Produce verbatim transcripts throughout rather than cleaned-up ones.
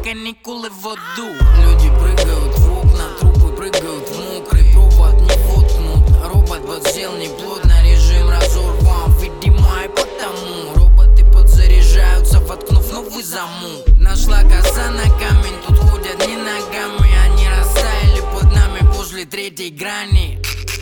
каникулы в аду. Люди прыгают в окна, трупы прыгают в мокрый провод, не воткнут. Робот подсел неплотно, режим разорван, видимо и потому роботы подзаряжаются, воткнув новый замок. Нашла коса на камень, тут ходят не ногами, они растаяли под нами после третьей грани.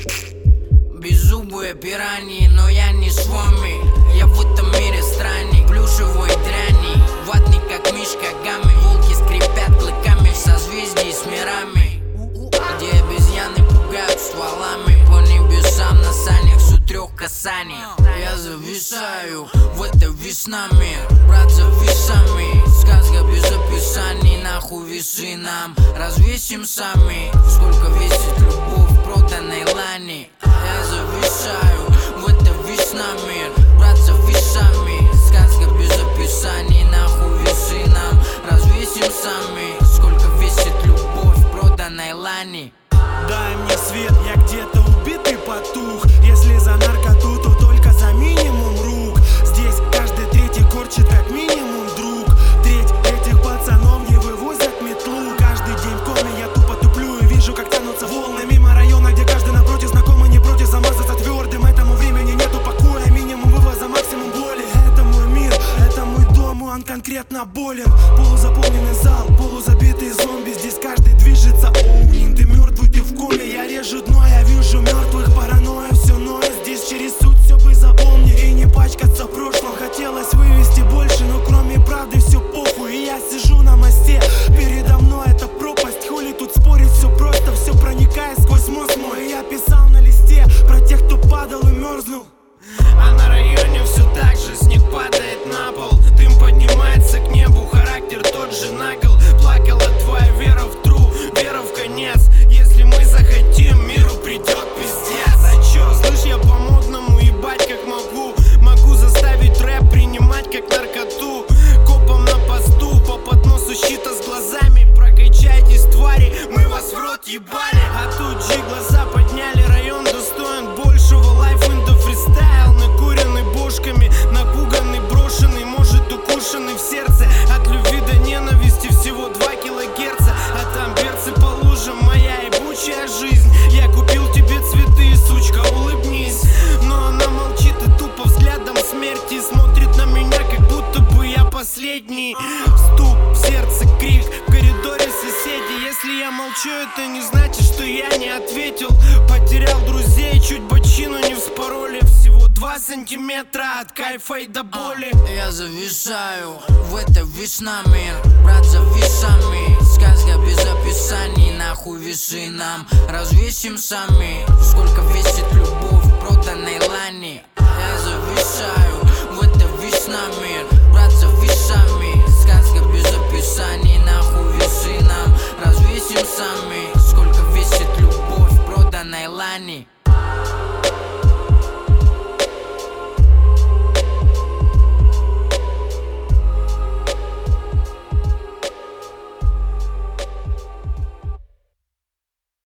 Беззубые пираньи, но я не с вами. Я в этом мире странник, плюшевой дряни. Ватный как мишка Гамми, волки скрипят клыками в созвездии с мирами, где обезьяны пугают стволами по небесам на санях с трех касаний. Я зависаю в это весна мир, брат, за весами. Сказка без описаний, нахуй весы нам развесим сами. Сколько весит любовь проданной лани. Я зависаю в это весна мир, брат, за весами. Сказка без описаний, нахуй весы нам развесим сами. Сколько весит любовь проданной лани. Дай мне свет, я где-то убитый потух. Если за наркоту, то только за минимум рук. Здесь каждый третий корчит как минимум друг. Треть этих пацанов не вывозят метлу. Каждый день в коме я тупо туплю и вижу, как тянутся волны мимо района, где каждый напротив знакомый не против замазаться твердым. Этому времени нету покоя, минимум вывоза, максимум боли. Это мой мир, это мой дом, и он конкретно болен. Полузаполненный зал, полузабитый зомби. Здесь каждый движется, оунин, ты мертвый, ты в коме. Я режу дно, я вижу мертвых, паранойя, все ноет. Здесь через суть все бы запомни и не пачкаться в прошлом. Хотелось вывести больше, но кроме правды все похуй. И я сижу на мосте, передо мной это пропасть. Хули тут спорить, все просто, все проникает сквозь мозг мой. И я писал на листе про тех, кто падал и мерзнул. А на районе все так же, снег падает на пол, дым поднимается к небу, характер тот же нагл. Плакала твоя вера в тру, вера в конец. Если мы захотим, миру придет пиздец. А чё, слышь, я по-модному ебать как могу. Могу заставить рэп принимать как наркоту. Копом на посту, по подносу щита с глазами. Прокачайтесь, твари, мы вас в рот ебали. А тут же глаза подняли, район достоин большего. Лайф инда фристайл, накуренный бошками, напуганный, брошенный, может укушенный в сердце. От любви до ненависти всего два килогерца. А там перцы по лужам, моя ебучая жизнь. Я купил тебе цветы, сучка, улыбнись. Но она молчит и тупо взглядом смерти смотрит на меня, как будто бы я последний. Стук в сердце, крик в коридоре соседи. Если я молчу, это не значит, что я не ответил. Потерял друзей, чуть бочину не вспороли. Всего два сантиметра от кайфа и до боли. Я зависаю в это весна мир, брат, за весами. Сказка без описаний, нахуй весы нам развесим сами. Сколько весит любовь проданной лани. Я зависаю в это весна мир, брат, за весами. Сказка без описаний, нахуй весы нам развесим сами. Сколько весит любовь проданной лани.